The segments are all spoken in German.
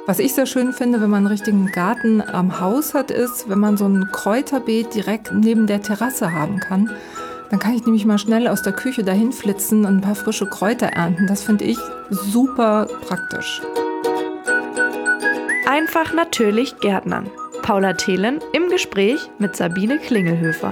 Was ich sehr schön finde, wenn man einen richtigen Garten am Haus hat, ist, wenn man so ein Kräuterbeet direkt neben der Terrasse haben kann. Dann kann ich nämlich mal schnell aus der Küche dahin flitzen und ein paar frische Kräuter ernten. Das finde ich super praktisch. Einfach natürlich Gärtnern. Paula Thelen im Gespräch mit Sabine Klingelhöfer.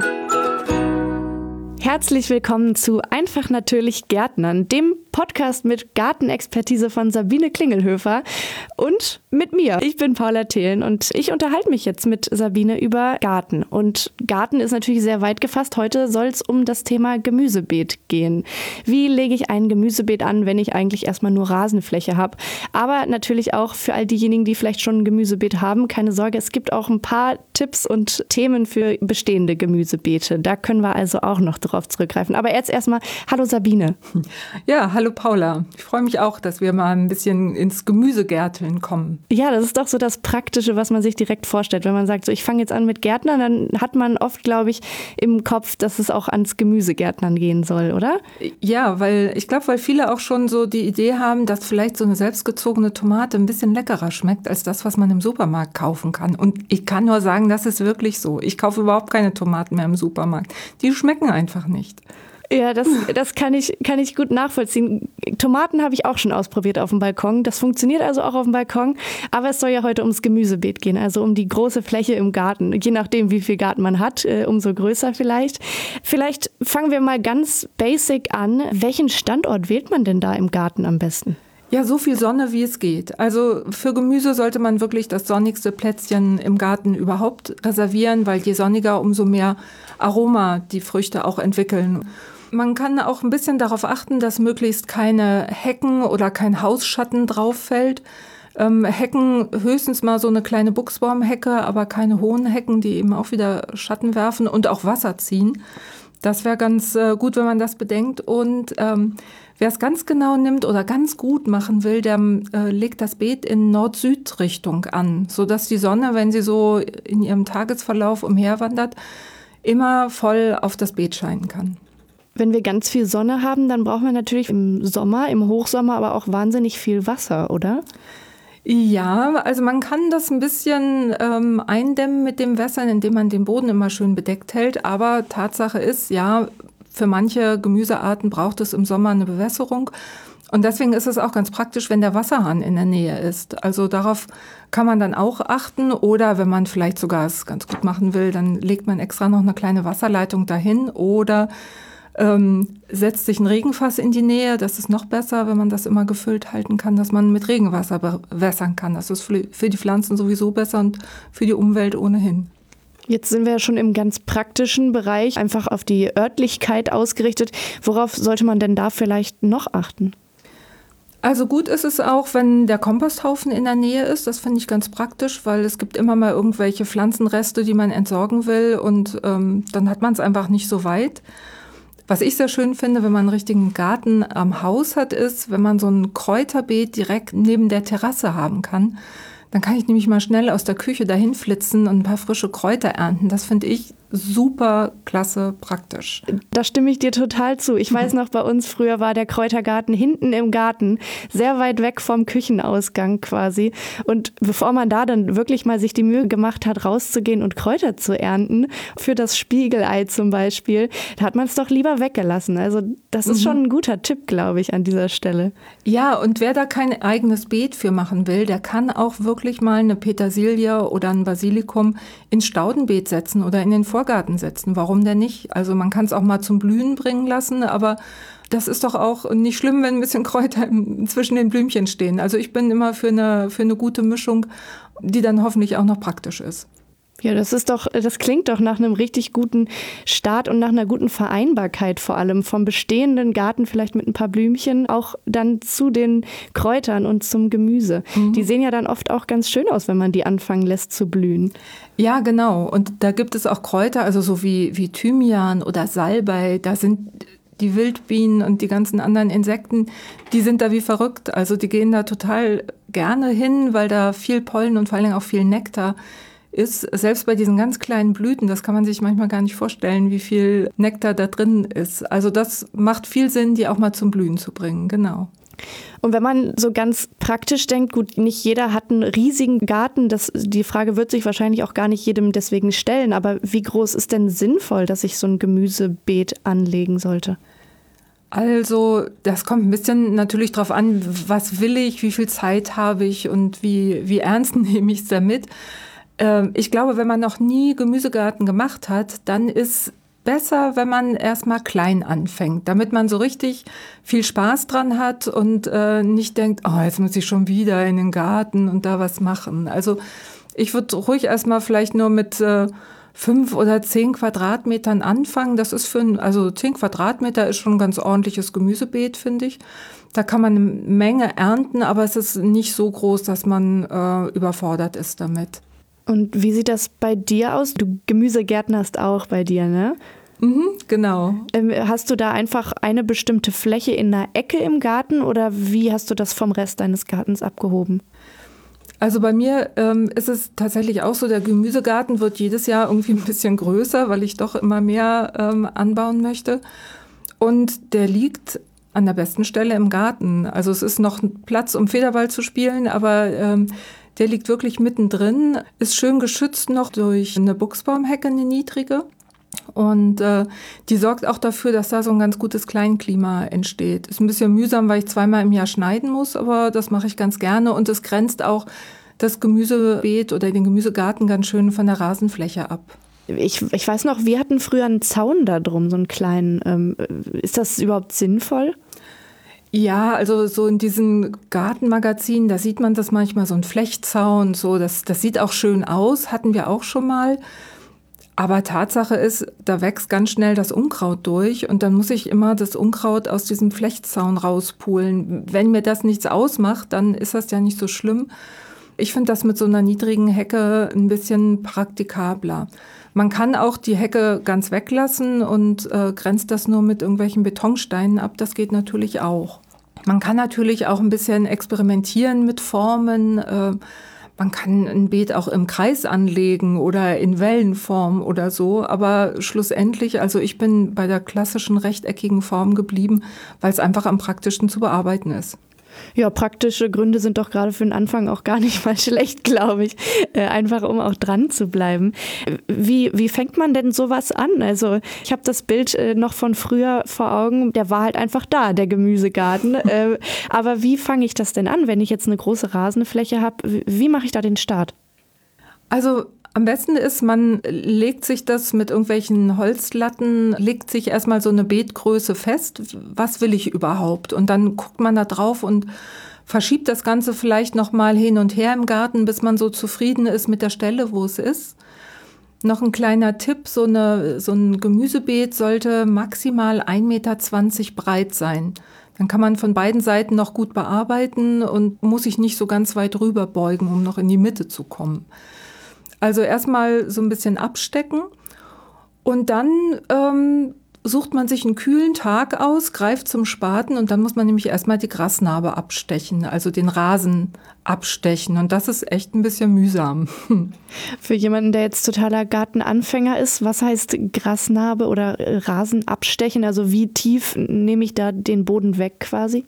Herzlich willkommen zu Einfach natürlich Gärtnern, dem Podcast mit Gartenexpertise von Sabine Klingelhöfer und mit mir. Ich bin Paula Thelen und ich unterhalte mich jetzt mit Sabine über Garten. Und Garten ist natürlich sehr weit gefasst. Heute soll es um das Thema Gemüsebeet gehen. Wie lege ich ein Gemüsebeet an, wenn ich eigentlich erstmal nur Rasenfläche habe? Aber natürlich auch für all diejenigen, die vielleicht schon ein Gemüsebeet haben, keine Sorge, es gibt auch ein paar Tipps und Themen für bestehende Gemüsebeete. Da können wir also auch noch drauf zurückgreifen. Aber jetzt erstmal, hallo Sabine. Ja, hallo Paula. Ich freue mich auch, dass wir mal ein bisschen ins Gemüsegärteln kommen. Ja, das ist doch so das Praktische, was man sich direkt vorstellt. Wenn man sagt, so ich fange jetzt an mit Gärtnern, dann hat man oft, glaube ich, im Kopf, dass es auch ans Gemüsegärtnern gehen soll, oder? Ja, weil viele auch schon so die Idee haben, dass vielleicht so eine selbstgezogene Tomate ein bisschen leckerer schmeckt als das, was man im Supermarkt kaufen kann. Und ich kann nur sagen, das ist wirklich so. Ich kaufe überhaupt keine Tomaten mehr im Supermarkt. Die schmecken einfach nicht. Ja, das kann ich gut nachvollziehen. Tomaten habe ich auch schon ausprobiert auf dem Balkon. Das funktioniert also auch auf dem Balkon. Aber es soll ja heute ums Gemüsebeet gehen, also um die große Fläche im Garten. Je nachdem, wie viel Garten man hat, umso größer vielleicht. Vielleicht fangen wir mal ganz basic an. Welchen Standort wählt man denn da im Garten am besten? Ja, so viel Sonne, wie es geht. Also für Gemüse sollte man wirklich das sonnigste Plätzchen im Garten überhaupt reservieren, weil je sonniger, umso mehr Aroma die Früchte auch entwickeln. Man kann auch ein bisschen darauf achten, dass möglichst keine Hecken oder kein Hausschatten drauf fällt. Hecken höchstens mal so eine kleine Buchsbaumhecke, aber keine hohen Hecken, die eben auch wieder Schatten werfen und auch Wasser ziehen. Das wäre ganz gut, wenn man das bedenkt. Und wer es ganz genau nimmt oder ganz gut machen will, der legt das Beet in Nord-Süd-Richtung an, sodass die Sonne, wenn sie so in ihrem Tagesverlauf umherwandert, immer voll auf das Beet scheinen kann. Wenn wir ganz viel Sonne haben, dann brauchen wir natürlich im Sommer, im Hochsommer, aber auch wahnsinnig viel Wasser, oder? Ja, also man kann das ein bisschen eindämmen mit dem Wässern, indem man den Boden immer schön bedeckt hält. Aber Tatsache ist, ja, für manche Gemüsearten braucht es im Sommer eine Bewässerung. Und deswegen ist es auch ganz praktisch, wenn der Wasserhahn in der Nähe ist. Also darauf kann man dann auch achten. Oder wenn man vielleicht sogar es ganz gut machen will, dann legt man extra noch eine kleine Wasserleitung dahin oder setzt sich ein Regenfass in die Nähe. Das ist noch besser, wenn man das immer gefüllt halten kann, dass man mit Regenwasser bewässern kann. Das ist für die Pflanzen sowieso besser und für die Umwelt ohnehin. Jetzt sind wir ja schon im ganz praktischen Bereich, einfach auf die Örtlichkeit ausgerichtet. Worauf sollte man denn da vielleicht noch achten? Also gut ist es auch, wenn der Komposthaufen in der Nähe ist. Das finde ich ganz praktisch, weil es gibt immer mal irgendwelche Pflanzenreste, die man entsorgen will und dann hat man es einfach nicht so weit. Was ich sehr schön finde, wenn man einen richtigen Garten am Haus hat, ist, wenn man so ein Kräuterbeet direkt neben der Terrasse haben kann. Dann kann ich nämlich mal schnell aus der Küche dahin flitzen und ein paar frische Kräuter ernten. Das finde ich super klasse praktisch. Da stimme ich dir total zu. Ich weiß noch, bei uns früher war der Kräutergarten hinten im Garten, sehr weit weg vom Küchenausgang quasi. Und bevor man da dann wirklich mal sich die Mühe gemacht hat, rauszugehen und Kräuter zu ernten, für das Spiegelei zum Beispiel, da hat man es doch lieber weggelassen. Also das ist schon ein guter Tipp, glaube ich, an dieser Stelle. Ja, und wer da kein eigenes Beet für machen will, der kann auch wirklich mal eine Petersilie oder ein Basilikum ins Staudenbeet setzen oder in den Vorgarten setzen. Warum denn nicht? Also man kann es auch mal zum Blühen bringen lassen, aber das ist doch auch nicht schlimm, wenn ein bisschen Kräuter zwischen den Blümchen stehen. Also ich bin immer für eine gute Mischung, die dann hoffentlich auch noch praktisch ist. Ja, das klingt doch nach einem richtig guten Start und nach einer guten Vereinbarkeit vor allem vom bestehenden Garten, vielleicht mit ein paar Blümchen, auch dann zu den Kräutern und zum Gemüse. Die sehen ja dann oft auch ganz schön aus, wenn man die anfangen lässt zu blühen. Ja, genau. Und da gibt es auch Kräuter, also so wie Thymian oder Salbei, da sind die Wildbienen und die ganzen anderen Insekten, die sind da wie verrückt. Also die gehen da total gerne hin, weil da viel Pollen und vor allen Dingen auch viel Nektar ist. Selbst bei diesen ganz kleinen Blüten, das kann man sich manchmal gar nicht vorstellen, wie viel Nektar da drin ist. Also das macht viel Sinn, die auch mal zum Blühen zu bringen, genau. Und wenn man so ganz praktisch denkt, gut, nicht jeder hat einen riesigen Garten, die Frage wird sich wahrscheinlich auch gar nicht jedem deswegen stellen, aber wie groß ist denn sinnvoll, dass ich so ein Gemüsebeet anlegen sollte? Also das kommt ein bisschen natürlich drauf an, was will ich, wie viel Zeit habe ich und wie ernst nehme ich es damit. Ich glaube, wenn man noch nie Gemüsegarten gemacht hat, dann ist besser, wenn man erstmal klein anfängt, damit man so richtig viel Spaß dran hat und nicht denkt, oh, jetzt muss ich schon wieder in den Garten und da was machen. Also ich würde ruhig erstmal vielleicht nur mit 5 oder 10 Quadratmetern anfangen. Das ist also 10 Quadratmeter ist schon ein ganz ordentliches Gemüsebeet, finde ich. Da kann man eine Menge ernten, aber es ist nicht so groß, dass man überfordert ist damit. Und wie sieht das bei dir aus? Du Gemüsegärtnerst auch bei dir, ne? Genau. Hast du da einfach eine bestimmte Fläche in einer Ecke im Garten oder wie hast du das vom Rest deines Gartens abgehoben? Also bei mir ist es tatsächlich auch so, der Gemüsegarten wird jedes Jahr irgendwie ein bisschen größer, weil ich doch immer mehr anbauen möchte. Und der liegt an der besten Stelle im Garten. Also es ist noch Platz, um Federball zu spielen, aber der liegt wirklich mittendrin, ist schön geschützt noch durch eine Buchsbaumhecke, eine niedrige. Und die sorgt auch dafür, dass da so ein ganz gutes Kleinklima entsteht. Ist ein bisschen mühsam, weil ich 2-mal im Jahr schneiden muss, aber das mache ich ganz gerne. Und es grenzt auch das Gemüsebeet oder den Gemüsegarten ganz schön von der Rasenfläche ab. Ich weiß noch, wir hatten früher einen Zaun da drum, so einen kleinen. Ist das überhaupt sinnvoll? Ja, also so in diesen Gartenmagazinen, da sieht man das manchmal, so ein Flechtzaun, so, das sieht auch schön aus, hatten wir auch schon mal. Aber Tatsache ist, da wächst ganz schnell das Unkraut durch und dann muss ich immer das Unkraut aus diesem Flechtzaun rauspulen. Wenn mir das nichts ausmacht, dann ist das ja nicht so schlimm. Ich finde das mit so einer niedrigen Hecke ein bisschen praktikabler. Man kann auch die Hecke ganz weglassen und grenzt das nur mit irgendwelchen Betonsteinen ab. Das geht natürlich auch. Man kann natürlich auch ein bisschen experimentieren mit Formen. Man kann ein Beet auch im Kreis anlegen oder in Wellenform oder so. Aber schlussendlich, also ich bin bei der klassischen rechteckigen Form geblieben, weil es einfach am praktischsten zu bearbeiten ist. Ja, praktische Gründe sind doch gerade für den Anfang auch gar nicht mal schlecht, glaube ich. Einfach um auch dran zu bleiben. Wie fängt man denn sowas an? Also ich habe das Bild noch von früher vor Augen, der war halt einfach da, der Gemüsegarten. Aber wie fange ich das denn an, wenn ich jetzt eine große Rasenfläche habe? Wie mache ich da den Start? Also am besten ist, man legt sich das mit irgendwelchen Holzlatten, legt sich erstmal so eine Beetgröße fest. Was will ich überhaupt? Und dann guckt man da drauf und verschiebt das Ganze vielleicht nochmal hin und her im Garten, bis man so zufrieden ist mit der Stelle, wo es ist. Noch ein kleiner Tipp, so ein Gemüsebeet sollte maximal 1,20 Meter breit sein. Dann kann man von beiden Seiten noch gut bearbeiten und muss sich nicht so ganz weit rüber beugen, um noch in die Mitte zu kommen. Also erstmal so ein bisschen abstecken und dann sucht man sich einen kühlen Tag aus, greift zum Spaten und dann muss man nämlich erstmal die Grasnarbe abstechen, also den Rasen abstechen und das ist echt ein bisschen mühsam. Für jemanden, der jetzt totaler Gartenanfänger ist, was heißt Grasnarbe oder Rasen abstechen? Also wie tief nehme ich da den Boden weg quasi?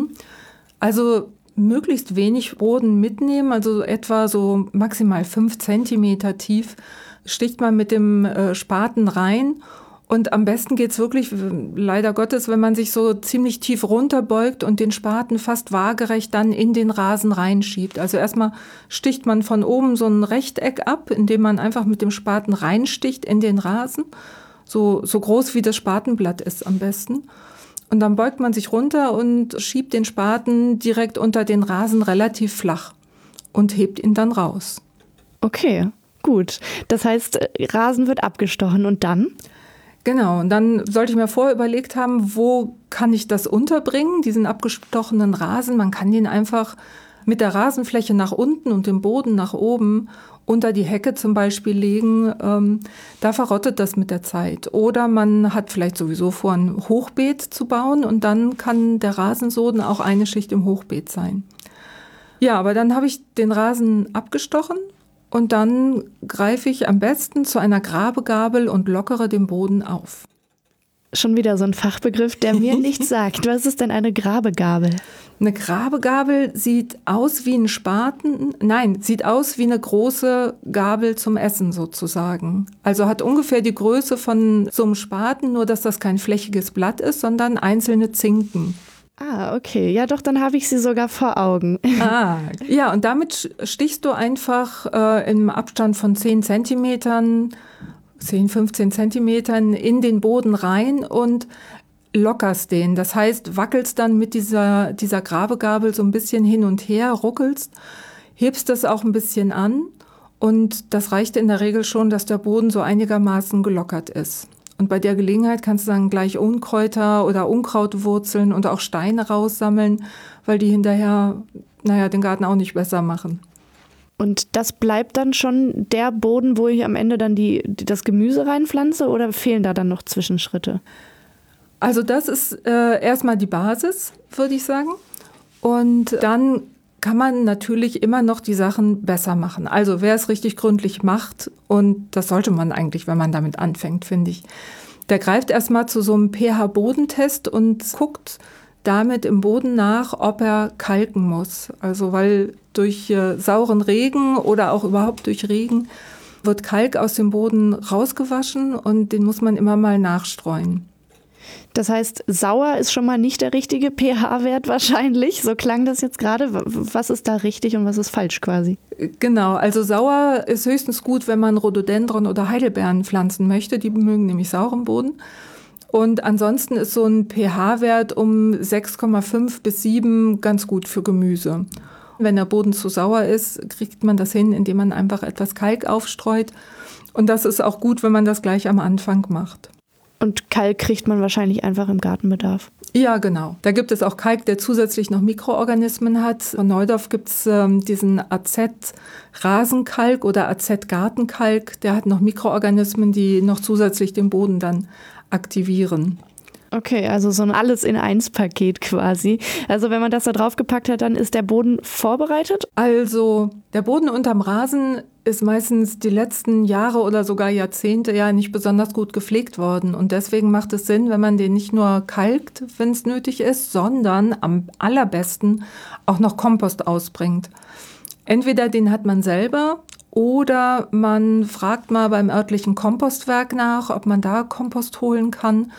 Also möglichst wenig Boden mitnehmen, also etwa so maximal 5 Zentimeter tief, sticht man mit dem Spaten rein. Und am besten geht's wirklich, leider Gottes, wenn man sich so ziemlich tief runterbeugt und den Spaten fast waagerecht dann in den Rasen reinschiebt. Also erstmal sticht man von oben so ein Rechteck ab, indem man einfach mit dem Spaten reinsticht in den Rasen. So groß wie das Spatenblatt ist am besten. Und dann beugt man sich runter und schiebt den Spaten direkt unter den Rasen relativ flach und hebt ihn dann raus. Okay, gut. Das heißt, Rasen wird abgestochen und dann? Genau, und dann sollte ich mir vorher überlegt haben, wo kann ich das unterbringen, diesen abgestochenen Rasen. Man kann den einfach mit der Rasenfläche nach unten und dem Boden nach oben unter die Hecke zum Beispiel legen, da verrottet das mit der Zeit. Oder man hat vielleicht sowieso vor, ein Hochbeet zu bauen und dann kann der Rasensoden auch eine Schicht im Hochbeet sein. Ja, aber dann habe ich den Rasen abgestochen und dann greife ich am besten zu einer Grabegabel und lockere den Boden auf. Schon wieder so ein Fachbegriff, der mir nichts sagt. Was ist denn eine Grabegabel? Eine Grabegabel sieht aus wie ein Spaten, sieht aus wie eine große Gabel zum Essen sozusagen. Also hat ungefähr die Größe von so einem Spaten, nur dass das kein flächiges Blatt ist, sondern einzelne Zinken. Ah, okay. Ja doch, dann habe ich sie sogar vor Augen. Ja, und damit stichst du einfach im Abstand von 10 Zentimetern, 10, 15 Zentimetern in den Boden rein und lockerst den. Das heißt, wackelst dann mit dieser Grabegabel so ein bisschen hin und her, ruckelst, hebst das auch ein bisschen an und das reicht in der Regel schon, dass der Boden so einigermaßen gelockert ist. Und bei der Gelegenheit kannst du dann gleich Unkräuter oder Unkrautwurzeln und auch Steine raussammeln, weil die hinterher, den Garten auch nicht besser machen. Und das bleibt dann schon der Boden, wo ich am Ende dann das Gemüse reinpflanze, oder fehlen da dann noch Zwischenschritte? Also das ist erstmal die Basis, würde ich sagen. Und dann kann man natürlich immer noch die Sachen besser machen. Also wer es richtig gründlich macht, und das sollte man eigentlich, wenn man damit anfängt, finde ich, der greift erstmal zu so einem pH-Bodentest und guckt damit im Boden nach, ob er kalken muss. Also weil durch sauren Regen oder auch überhaupt durch Regen wird Kalk aus dem Boden rausgewaschen und den muss man immer mal nachstreuen. Das heißt, sauer ist schon mal nicht der richtige pH-Wert wahrscheinlich. So klang das jetzt gerade. Was ist da richtig und was ist falsch quasi? Genau, also sauer ist höchstens gut, wenn man Rhododendron oder Heidelbeeren pflanzen möchte. Die mögen nämlich sauren Boden. Und ansonsten ist so ein pH-Wert um 6,5 bis 7 ganz gut für Gemüse. Wenn der Boden zu sauer ist, kriegt man das hin, indem man einfach etwas Kalk aufstreut. Und das ist auch gut, wenn man das gleich am Anfang macht. Und Kalk kriegt man wahrscheinlich einfach im Gartenbedarf. Ja, genau. Da gibt es auch Kalk, der zusätzlich noch Mikroorganismen hat. Von Neudorf gibt es diesen AZ-Rasenkalk oder AZ-Gartenkalk. Der hat noch Mikroorganismen, die noch zusätzlich den Boden dann aktivieren. Okay, also so ein Alles-in-eins-Paket quasi. Also wenn man das da draufgepackt hat, dann ist der Boden vorbereitet? Also der Boden unterm Rasen ist meistens die letzten Jahre oder sogar Jahrzehnte ja nicht besonders gut gepflegt worden. Und deswegen macht es Sinn, wenn man den nicht nur kalkt, wenn es nötig ist, sondern am allerbesten auch noch Kompost ausbringt. Entweder den hat man selber oder man fragt mal beim örtlichen Kompostwerk nach, ob man da Kompost holen kann.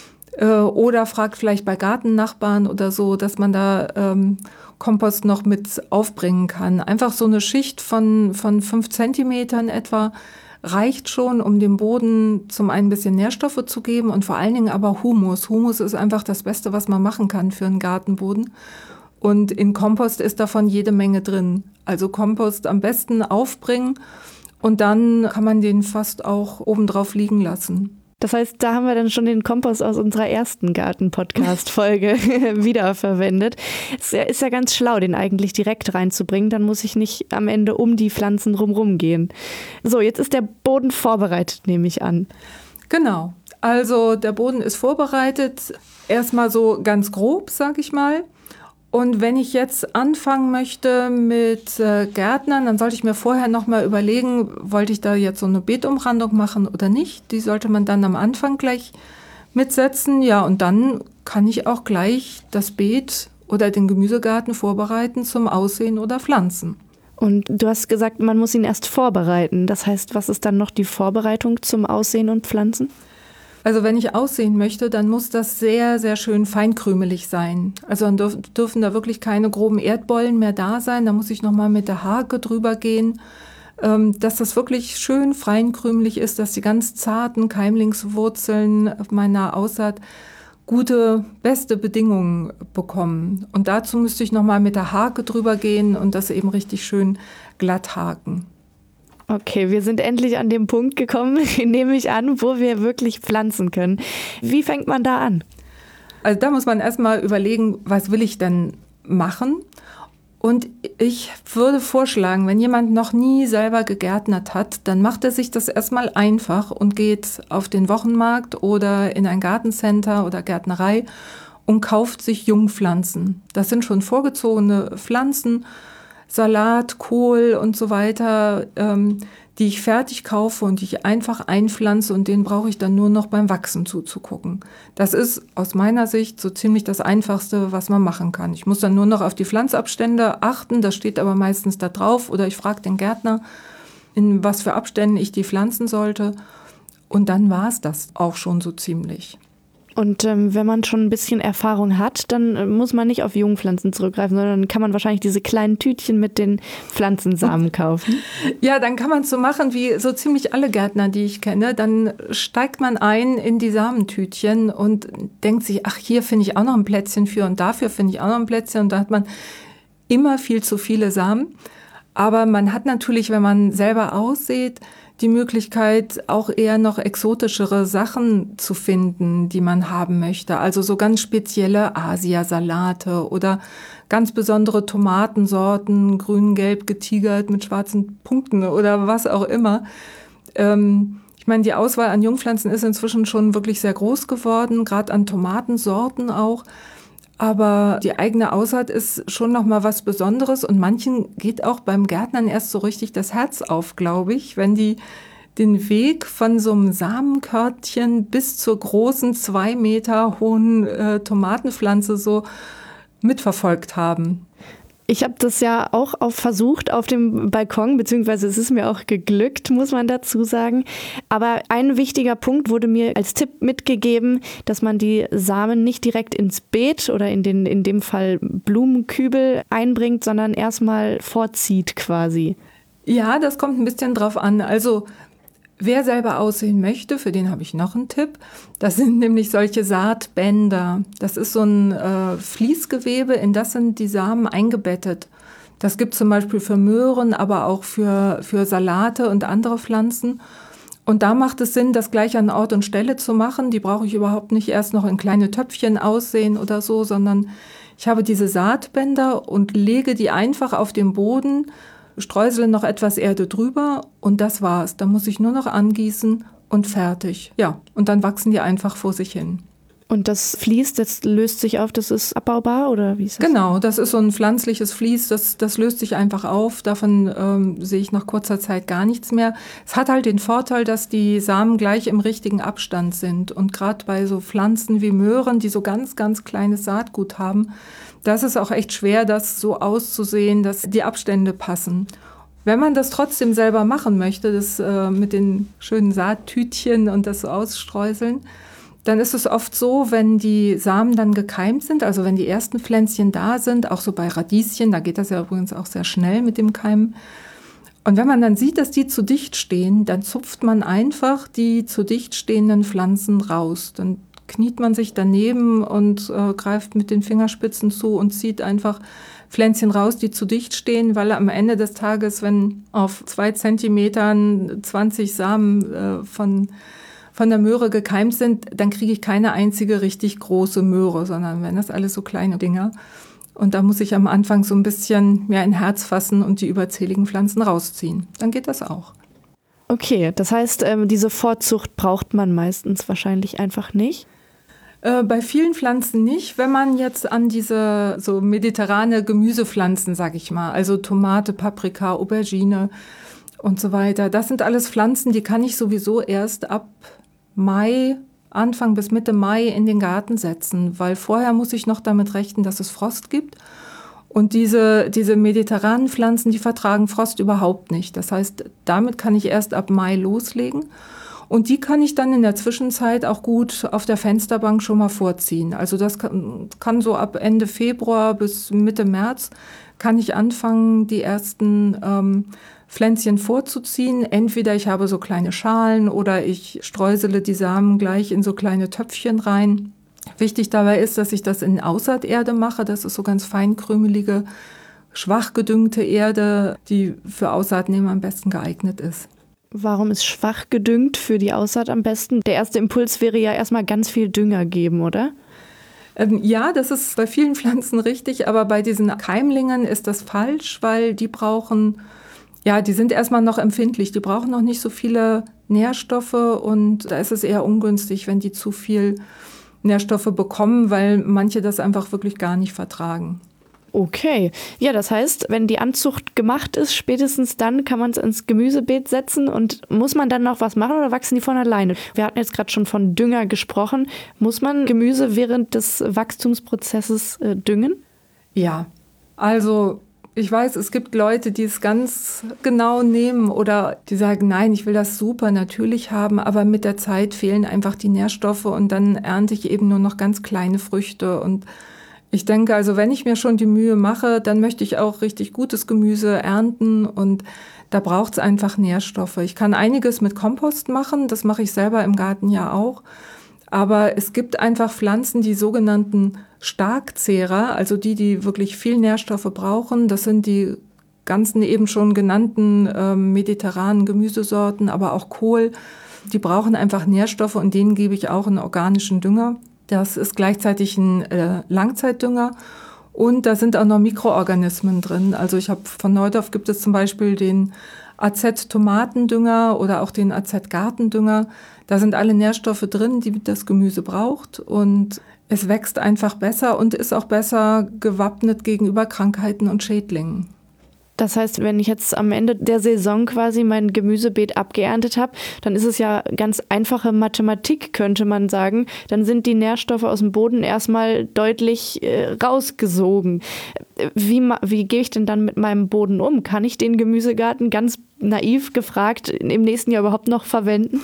Oder fragt vielleicht bei Gartennachbarn oder so, dass man da Kompost noch mit aufbringen kann. Einfach so eine Schicht von 5 Zentimetern etwa reicht schon, um dem Boden zum einen ein bisschen Nährstoffe zu geben und vor allen Dingen aber Humus. Humus ist einfach das Beste, was man machen kann für einen Gartenboden. Und in Kompost ist davon jede Menge drin. Also Kompost am besten aufbringen und dann kann man den fast auch obendrauf liegen lassen. Das heißt, da haben wir dann schon den Kompost aus unserer ersten Garten-Podcast-Folge wiederverwendet. Es ist ja ganz schlau, den eigentlich direkt reinzubringen. Dann muss ich nicht am Ende um die Pflanzen rumrum gehen. So, jetzt ist der Boden vorbereitet, nehme ich an. Genau. Also der Boden ist vorbereitet. Erstmal so ganz grob, sag ich mal. Und wenn ich jetzt anfangen möchte mit Gärtnern, dann sollte ich mir vorher nochmal überlegen, wollte ich da jetzt so eine Beetumrandung machen oder nicht. Die sollte man dann am Anfang gleich mitsetzen. Ja, und dann kann ich auch gleich das Beet oder den Gemüsegarten vorbereiten zum Aussehen oder Pflanzen. Und du hast gesagt, man muss ihn erst vorbereiten. Das heißt, was ist dann noch die Vorbereitung zum Aussehen und Pflanzen? Also wenn ich aussehen möchte, dann muss das sehr, sehr schön feinkrümelig sein. Also dann dürfen da wirklich keine groben Erdbollen mehr da sein. Da muss ich nochmal mit der Hake drüber gehen, dass das wirklich schön feinkrümelig ist, dass die ganz zarten Keimlingswurzeln meiner Aussaat gute, beste Bedingungen bekommen. Und dazu müsste ich nochmal mit der Hake drüber gehen und das eben richtig schön glatt haken. Okay, wir sind endlich an dem Punkt gekommen, nehme ich an, wo wir wirklich pflanzen können. Wie fängt man da an? Also da muss man erstmal überlegen, was will ich denn machen? Und ich würde vorschlagen, wenn jemand noch nie selber gegärtnert hat, dann macht er sich das erstmal einfach und geht auf den Wochenmarkt oder in ein Gartencenter oder Gärtnerei und kauft sich Jungpflanzen. Das sind schon vorgezogene Pflanzen. Salat, Kohl und so weiter, die ich fertig kaufe und die ich einfach einpflanze und denen brauche ich dann nur noch beim Wachsen zuzugucken. Das ist aus meiner Sicht so ziemlich das Einfachste, was man machen kann. Ich muss dann nur noch auf die Pflanzabstände achten, das steht aber meistens da drauf, oder ich frage den Gärtner, in was für Abständen ich die pflanzen sollte. Und dann war es das auch schon so ziemlich. Und wenn man schon ein bisschen Erfahrung hat, dann muss man nicht auf Jungpflanzen zurückgreifen, sondern kann man wahrscheinlich diese kleinen Tütchen mit den Pflanzensamen kaufen. Ja, dann kann man es so machen wie so ziemlich alle Gärtner, die ich kenne. Dann steigt man ein in die Samentütchen und denkt sich, ach, hier finde ich auch noch ein Plätzchen für und dafür finde ich auch noch ein Plätzchen. Und da hat man immer viel zu viele Samen. Aber man hat natürlich, wenn man selber aussät, die Möglichkeit, auch eher noch exotischere Sachen zu finden, die man haben möchte. Also so ganz spezielle Asiasalate oder ganz besondere Tomatensorten, grün-gelb getigert mit schwarzen Punkten oder was auch immer. Ich meine, die Auswahl an Jungpflanzen ist inzwischen schon wirklich sehr groß geworden, gerade an Tomatensorten auch. Aber die eigene Aussaat ist schon noch mal was Besonderes und manchen geht auch beim Gärtnern erst so richtig das Herz auf, glaube ich, wenn die den Weg von so einem Samenkörtchen bis zur großen 2 Meter hohen Tomatenpflanze so mitverfolgt haben. Ich habe das ja auch versucht auf dem Balkon, beziehungsweise es ist mir auch geglückt, muss man dazu sagen. Aber ein wichtiger Punkt wurde mir als Tipp mitgegeben, dass man die Samen nicht direkt ins Beet oder in dem Fall Blumenkübel einbringt, sondern erstmal vorzieht quasi. Ja, das kommt ein bisschen drauf an. Also wer selber aussehen möchte, für den habe ich noch einen Tipp. Das sind nämlich solche Saatbänder. Das ist so ein Fließgewebe, in das sind die Samen eingebettet. Das gibt es zum Beispiel für Möhren, aber auch für Salate und andere Pflanzen. Und da macht es Sinn, das gleich an Ort und Stelle zu machen. Die brauche ich überhaupt nicht erst noch in kleine Töpfchen aussehen oder so, sondern ich habe diese Saatbänder und lege die einfach auf den Boden, streusele noch etwas Erde drüber und das war's. Da muss ich nur noch angießen und fertig. Ja, und dann wachsen die einfach vor sich hin. Und das Vlies, das löst sich auf, das ist abbaubar oder wie ist das? Genau, das ist so ein pflanzliches Vlies, das löst sich einfach auf. Davon sehe ich nach kurzer Zeit gar nichts mehr. Es hat halt den Vorteil, dass die Samen gleich im richtigen Abstand sind. Und gerade bei so Pflanzen wie Möhren, die so ganz, ganz kleines Saatgut haben, das ist auch echt schwer, das so auszusehen, dass die Abstände passen. Wenn man das trotzdem selber machen möchte, das mit den schönen Saattütchen und das so ausstreuseln, dann ist es oft so, wenn die Samen dann gekeimt sind, also wenn die ersten Pflänzchen da sind, auch so bei Radieschen, da geht das ja übrigens auch sehr schnell mit dem Keimen. Und wenn man dann sieht, dass die zu dicht stehen, dann zupft man einfach die zu dicht stehenden Pflanzen raus. Dann kniet man sich daneben und greift mit den Fingerspitzen zu und zieht einfach Pflänzchen raus, die zu dicht stehen, weil am Ende des Tages, wenn auf 2 Zentimetern 20 Samen von der Möhre gekeimt sind, dann kriege ich keine einzige richtig große Möhre, sondern wenn das alles so kleine Dinger. Und da muss ich am Anfang so ein bisschen mehr ein Herz fassen und die überzähligen Pflanzen rausziehen. Dann geht das auch. Okay, das heißt, diese Vorzucht braucht man meistens wahrscheinlich einfach nicht? Bei vielen Pflanzen nicht. Wenn man jetzt an diese so mediterrane Gemüsepflanzen, sag ich mal, also Tomate, Paprika, Aubergine und so weiter, das sind alles Pflanzen, die kann ich sowieso erst ab Mai, Anfang bis Mitte Mai in den Garten setzen, weil vorher muss ich noch damit rechnen, dass es Frost gibt. Und diese mediterranen Pflanzen, die vertragen Frost überhaupt nicht. Das heißt, damit kann ich erst ab Mai loslegen. Und die kann ich dann in der Zwischenzeit auch gut auf der Fensterbank schon mal vorziehen. Also das kann so ab Ende Februar bis Mitte März kann ich anfangen, die ersten Pflänzchen vorzuziehen. Entweder ich habe so kleine Schalen oder ich streusele die Samen gleich in so kleine Töpfchen rein. Wichtig dabei ist, dass ich das in Aussaaterde mache. Das ist so ganz feinkrümelige, schwach gedüngte Erde, die für Aussaatnehmer am besten geeignet ist. Warum ist schwach gedüngt für die Aussaat am besten? Der erste Impuls wäre ja erstmal ganz viel Dünger geben, oder? Ja, das ist bei vielen Pflanzen richtig, aber bei diesen Keimlingen ist das falsch, weil die brauchen, ja, die sind erstmal noch empfindlich, die brauchen noch nicht so viele Nährstoffe und da ist es eher ungünstig, wenn die zu viel Nährstoffe bekommen, weil manche das einfach wirklich gar nicht vertragen. Okay. Ja, das heißt, wenn die Anzucht gemacht ist, spätestens dann kann man es ins Gemüsebeet setzen und muss man dann noch was machen oder wachsen die von alleine? Wir hatten jetzt gerade schon von Dünger gesprochen. Muss man Gemüse während des Wachstumsprozesses düngen? Ja, also ich weiß, es gibt Leute, die es ganz genau nehmen oder die sagen, nein, ich will das super natürlich haben, aber mit der Zeit fehlen einfach die Nährstoffe und dann ernte ich eben nur noch ganz kleine Früchte. Und ich denke, also wenn ich mir schon die Mühe mache, dann möchte ich auch richtig gutes Gemüse ernten und da braucht es einfach Nährstoffe. Ich kann einiges mit Kompost machen, das mache ich selber im Garten ja auch. Aber es gibt einfach Pflanzen, die sogenannten Starkzehrer, also die wirklich viel Nährstoffe brauchen. Das sind die ganzen eben schon genannten mediterranen Gemüsesorten, aber auch Kohl. Die brauchen einfach Nährstoffe und denen gebe ich auch einen organischen Dünger. Das ist gleichzeitig ein Langzeitdünger und da sind auch noch Mikroorganismen drin. Also ich habe von Neudorf gibt es zum Beispiel den AZ-Tomatendünger oder auch den AZ-Gartendünger. Da sind alle Nährstoffe drin, die das Gemüse braucht und es wächst einfach besser und ist auch besser gewappnet gegenüber Krankheiten und Schädlingen. Das heißt, wenn ich jetzt am Ende der Saison quasi mein Gemüsebeet abgeerntet habe, dann ist es ja ganz einfache Mathematik, könnte man sagen. Dann sind die Nährstoffe aus dem Boden erstmal deutlich rausgesogen. Wie gehe ich denn dann mit meinem Boden um? Kann ich den Gemüsegarten ganz naiv gefragt im nächsten Jahr überhaupt noch verwenden?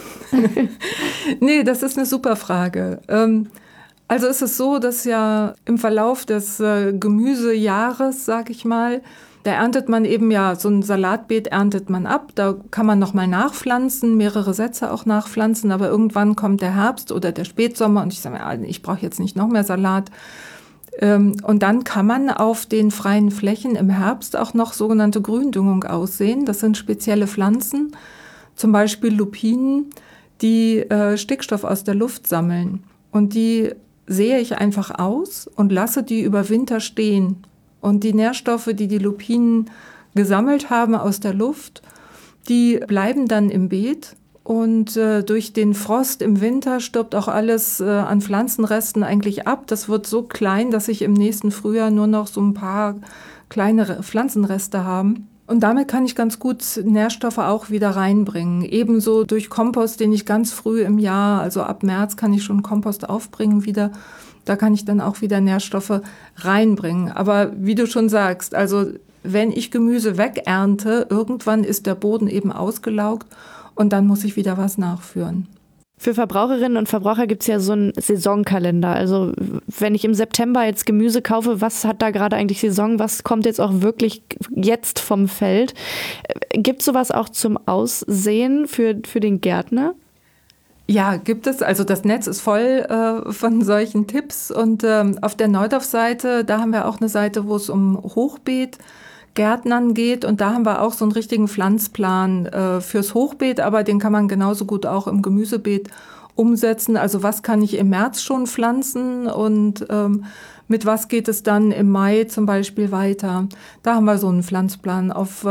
Nee, das ist eine super Frage. Also ist es so, dass ja im Verlauf des Gemüsejahres, sag ich mal, da erntet man eben ja, so ein Salatbeet erntet man ab, da kann man nochmal nachpflanzen, mehrere Sätze auch nachpflanzen, aber irgendwann kommt der Herbst oder der Spätsommer und ich sage mir, ich brauche jetzt nicht noch mehr Salat. Und dann kann man auf den freien Flächen im Herbst auch noch sogenannte Gründüngung aussehen. Das sind spezielle Pflanzen, zum Beispiel Lupinen, die Stickstoff aus der Luft sammeln. Und die sähe ich einfach aus und lasse die über Winter stehen. Und die Nährstoffe, die die Lupinen gesammelt haben aus der Luft, die bleiben dann im Beet. Und durch den Frost im Winter stirbt auch alles an Pflanzenresten eigentlich ab. Das wird so klein, dass ich im nächsten Frühjahr nur noch so ein paar kleine Pflanzenreste habe. Und damit kann ich ganz gut Nährstoffe auch wieder reinbringen. Ebenso durch Kompost, den ich ganz früh im Jahr, also ab März kann ich schon Kompost aufbringen wieder. Da kann ich dann auch wieder Nährstoffe reinbringen. Aber wie du schon sagst, also wenn ich Gemüse wegernte, irgendwann ist der Boden eben ausgelaugt und dann muss ich wieder was nachführen. Für Verbraucherinnen und Verbraucher gibt es ja so einen Saisonkalender. Also wenn ich im September jetzt Gemüse kaufe, was hat da gerade eigentlich Saison? Was kommt jetzt auch wirklich jetzt vom Feld? Gibt es sowas auch zum Aussehen für den Gärtner? Ja, gibt es. Also das Netz ist voll von solchen Tipps. Und auf der Neudorf-Seite, da haben wir auch eine Seite, wo es um Hochbeetgärtnern geht. Und da haben wir auch so einen richtigen Pflanzplan fürs Hochbeet, aber den kann man genauso gut auch im Gemüsebeet umsetzen. Also was kann ich im März schon pflanzen und mit was geht es dann im Mai zum Beispiel weiter. Da haben wir so einen Pflanzplan auf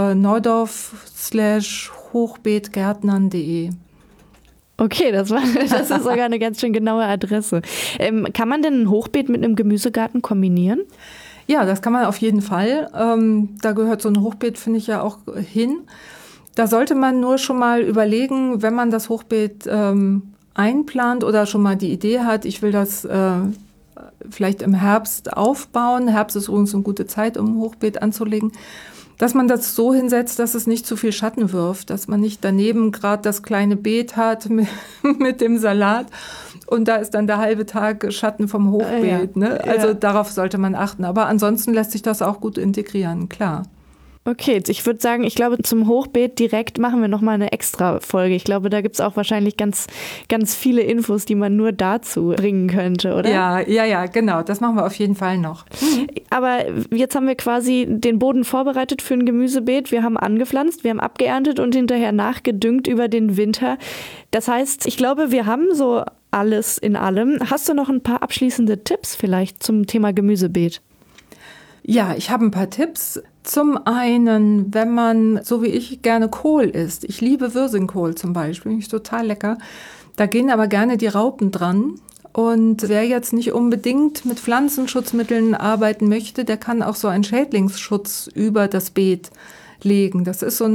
neudorf/hochbeetgärtnern.de. Okay, das ist sogar eine ganz schön genaue Adresse. Kann man denn ein Hochbeet mit einem Gemüsegarten kombinieren? Ja, das kann man auf jeden Fall. Da gehört so ein Hochbeet, finde ich, ja auch hin. Da sollte man nur schon mal überlegen, wenn man das Hochbeet einplant oder schon mal die Idee hat, ich will das vielleicht im Herbst aufbauen. Herbst ist übrigens eine gute Zeit, um ein Hochbeet anzulegen. Dass man das so hinsetzt, dass es nicht zu viel Schatten wirft, dass man nicht daneben gerade das kleine Beet hat mit dem Salat und da ist dann der halbe Tag Schatten vom Hochbeet. Ne? Also darauf sollte man achten. Aber ansonsten lässt sich das auch gut integrieren, klar. Okay, ich würde sagen, ich glaube, zum Hochbeet direkt machen wir nochmal eine extra Folge. Ich glaube, da gibt es auch wahrscheinlich ganz, ganz viele Infos, die man nur dazu bringen könnte, oder? Ja, genau. Das machen wir auf jeden Fall noch. Aber jetzt haben wir quasi den Boden vorbereitet für ein Gemüsebeet. Wir haben angepflanzt, wir haben abgeerntet und hinterher nachgedüngt über den Winter. Das heißt, ich glaube, wir haben so alles in allem. Hast du noch ein paar abschließende Tipps vielleicht zum Thema Gemüsebeet? Ja, ich habe ein paar Tipps. Zum einen, wenn man, so wie ich, gerne Kohl isst. Ich liebe Wirsingkohl zum Beispiel, finde ich total lecker. Da gehen aber gerne die Raupen dran. Und wer jetzt nicht unbedingt mit Pflanzenschutzmitteln arbeiten möchte, der kann auch so einen Schädlingsschutz über das Beet legen. Das ist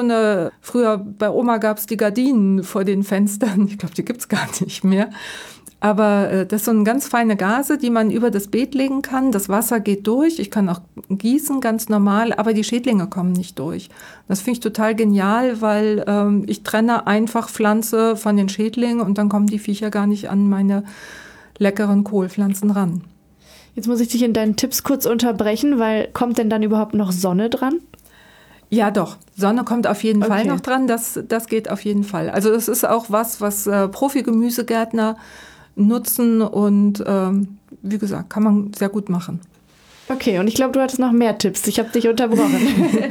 früher bei Oma gab es die Gardinen vor den Fenstern. Ich glaube, die gibt es gar nicht mehr. Aber das sind ganz feine Gase, die man über das Beet legen kann. Das Wasser geht durch. Ich kann auch gießen, ganz normal, aber die Schädlinge kommen nicht durch. Das finde ich total genial, weil ich trenne einfach Pflanze von den Schädlingen und dann kommen die Viecher gar nicht an meine leckeren Kohlpflanzen ran. Jetzt muss ich dich in deinen Tipps kurz unterbrechen, weil kommt denn dann überhaupt noch Sonne dran? Ja, doch. Sonne kommt auf jeden Fall noch dran. Das geht auf jeden Fall. Also das ist auch was Profi-Gemüsegärtner nutzen und wie gesagt, kann man sehr gut machen. Okay, und ich glaube, du hattest noch mehr Tipps. Ich habe dich unterbrochen.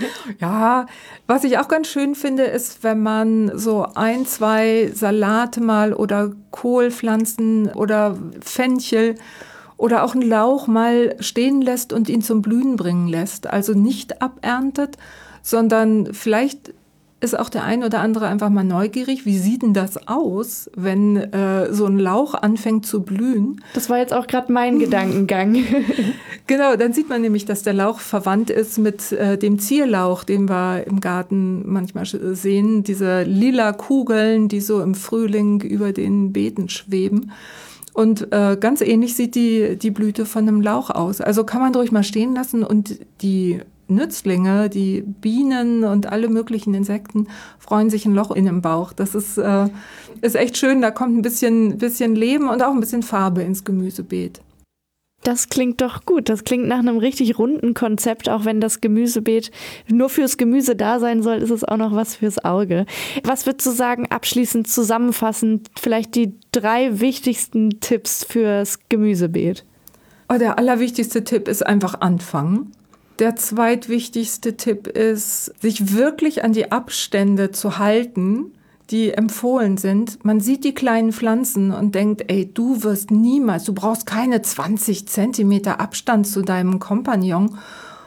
Ja, was ich auch ganz schön finde, ist, wenn man so 1, 2 Salate mal oder Kohlpflanzen oder Fenchel oder auch einen Lauch mal stehen lässt und ihn zum Blühen bringen lässt. Also nicht aberntet, sondern vielleicht ist auch der ein oder andere einfach mal neugierig, wie sieht denn das aus, wenn so ein Lauch anfängt zu blühen? Das war jetzt auch gerade mein Gedankengang. Genau, dann sieht man nämlich, dass der Lauch verwandt ist mit dem Zierlauch, den wir im Garten manchmal sehen. Diese lila Kugeln, die so im Frühling über den Beeten schweben. Und ganz ähnlich sieht die Blüte von einem Lauch aus. Also kann man ruhig mal stehen lassen und die Nützlinge, die Bienen und alle möglichen Insekten freuen sich ein Loch in dem Bauch. Das ist echt schön, da kommt ein bisschen Leben und auch ein bisschen Farbe ins Gemüsebeet. Das klingt doch gut. Das klingt nach einem richtig runden Konzept. Auch wenn das Gemüsebeet nur fürs Gemüse da sein soll, ist es auch noch was fürs Auge. Was würdest du sagen, abschließend zusammenfassend, vielleicht die 3 wichtigsten Tipps fürs Gemüsebeet? Der allerwichtigste Tipp ist einfach anfangen. Der zweitwichtigste Tipp ist, sich wirklich an die Abstände zu halten, die empfohlen sind. Man sieht die kleinen Pflanzen und denkt, ey, du brauchst keine 20 Zentimeter Abstand zu deinem Kompagnon.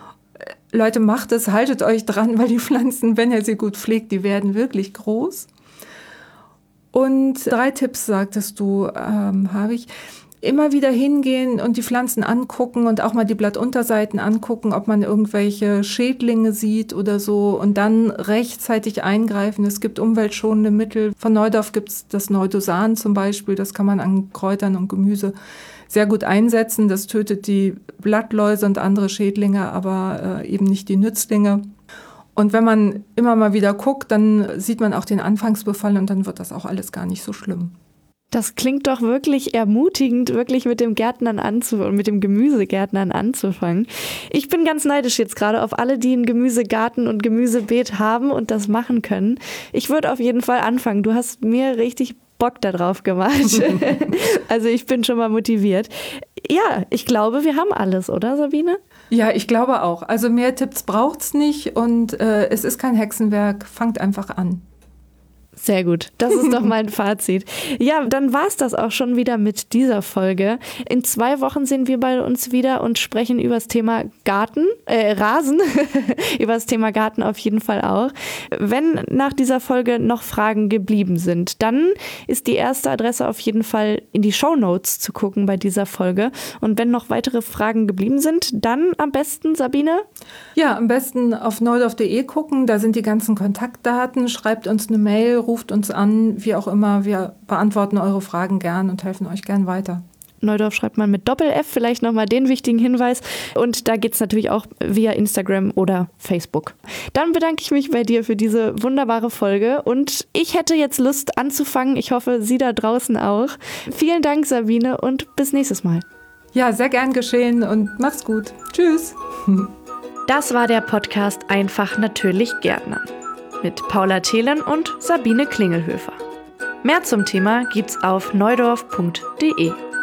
Leute, macht es, haltet euch dran, weil die Pflanzen, wenn ihr sie gut pflegt, die werden wirklich groß. Und 3 Tipps, sagtest du, habe ich. Immer wieder hingehen und die Pflanzen angucken und auch mal die Blattunterseiten angucken, ob man irgendwelche Schädlinge sieht oder so und dann rechtzeitig eingreifen. Es gibt umweltschonende Mittel. Von Neudorf gibt es das Neudosan zum Beispiel. Das kann man an Kräutern und Gemüse sehr gut einsetzen. Das tötet die Blattläuse und andere Schädlinge, aber eben nicht die Nützlinge. Und wenn man immer mal wieder guckt, dann sieht man auch den Anfangsbefall und dann wird das auch alles gar nicht so schlimm. Das klingt doch wirklich ermutigend, wirklich mit dem Gemüsegärtnern anzufangen. Ich bin ganz neidisch jetzt gerade auf alle, die einen Gemüsegarten und Gemüsebeet haben und das machen können. Ich würde auf jeden Fall anfangen. Du hast mir richtig Bock darauf gemacht. Also ich bin schon mal motiviert. Ja, ich glaube, wir haben alles, oder Sabine? Ja, ich glaube auch. Also mehr Tipps braucht's nicht und es ist kein Hexenwerk. Fangt einfach an. Sehr gut, das ist doch mein Fazit. Ja, dann war's das auch schon wieder mit dieser Folge. In 2 Wochen sehen wir bei uns wieder und sprechen über das Thema Rasen, über das Thema Garten auf jeden Fall auch. Wenn nach dieser Folge noch Fragen geblieben sind, dann ist die erste Adresse auf jeden Fall in die Shownotes zu gucken bei dieser Folge. Und wenn noch weitere Fragen geblieben sind, dann am besten, Sabine? Ja, am besten auf neudorf.de gucken, da sind die ganzen Kontaktdaten, schreibt uns eine Mail, ruft uns an, wie auch immer. Wir beantworten eure Fragen gern und helfen euch gern weiter. Neudorf schreibt man mit Doppel-F, vielleicht nochmal den wichtigen Hinweis. Und da geht's natürlich auch via Instagram oder Facebook. Dann bedanke ich mich bei dir für diese wunderbare Folge und ich hätte jetzt Lust anzufangen. Ich hoffe, Sie da draußen auch. Vielen Dank, Sabine, und bis nächstes Mal. Ja, sehr gern geschehen und mach's gut. Tschüss. Das war der Podcast Einfach natürlich Gärtnern mit Paula Thelen und Sabine Klingelhöfer. Mehr zum Thema gibt's auf neudorf.de.